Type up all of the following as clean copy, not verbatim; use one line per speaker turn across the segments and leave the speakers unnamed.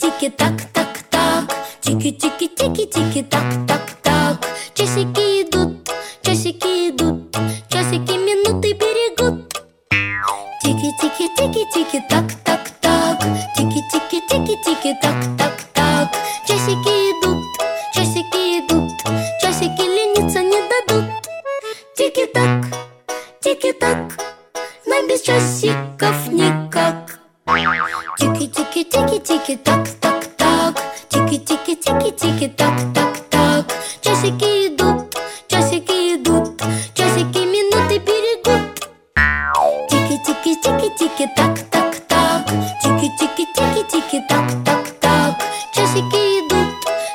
тики, так, так, так. Тики, тики, тики, тики, так, так, так. Часики идут, часики минуты берегут. Тики, тики, тики, тики, так, так, так. Тики, тики, тики, тики, так, так, так. Часики идут, часики лениться не дадут. Тики-так, тики-так, нам без часиков никак. Тики-тики-тики-тики, так, так, так. Тики-тики-тики-тики, так, так, так. Часики идут, часики минуты берегут. Тики-тики-тики-тики, так, так, так. Тики-тики-тики-тики, так, так, так. Часики идут,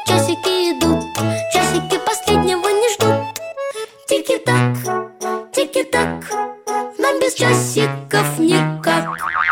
часики последнего не ждут. Тики-так, тики-так, нам без часиков никак.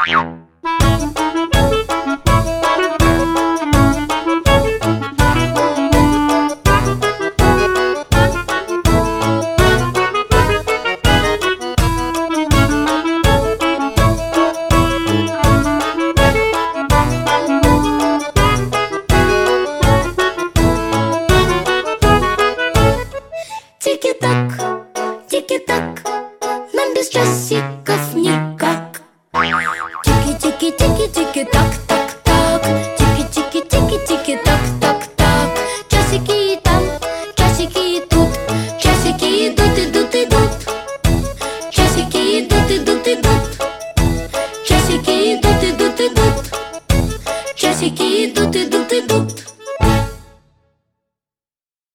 Тики-так, тики-так, нам без часиков никак. Тики-тики-тики-тики, так, так, так. Тики-тики-тики-тики, так, так, так. Часики и там, часики и тут. Часики идут, идут, идут. Часики идут, идут, идут. Часики идут, идут, идут. Часики идут, идут, идут.